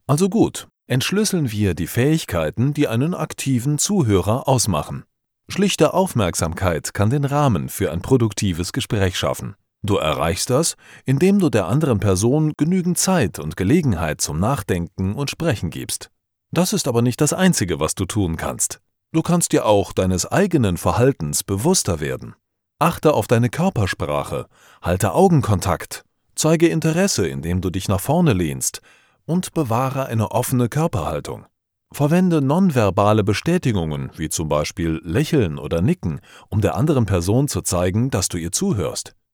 Also gut, entschlüsseln wir die Fähigkeiten, die einen aktiven Zuhörer ausmachen. Schlichte Aufmerksamkeit kann den Rahmen für ein produktives Gespräch schaffen. Du erreichst das, indem du der anderen Person genügend Zeit und Gelegenheit zum Nachdenken und Sprechen gibst. Das ist aber nicht das Einzige, was du tun kannst. Du kannst dir auch deines eigenen Verhaltens bewusster werden. Achte auf deine Körpersprache, halte Augenkontakt, zeige Interesse, indem du dich nach vorne lehnst, und bewahre eine offene Körperhaltung. Verwende nonverbale Bestätigungen, wie zum Beispiel Lächeln oder Nicken, um der anderen Person zu zeigen, dass du ihr zuhörst.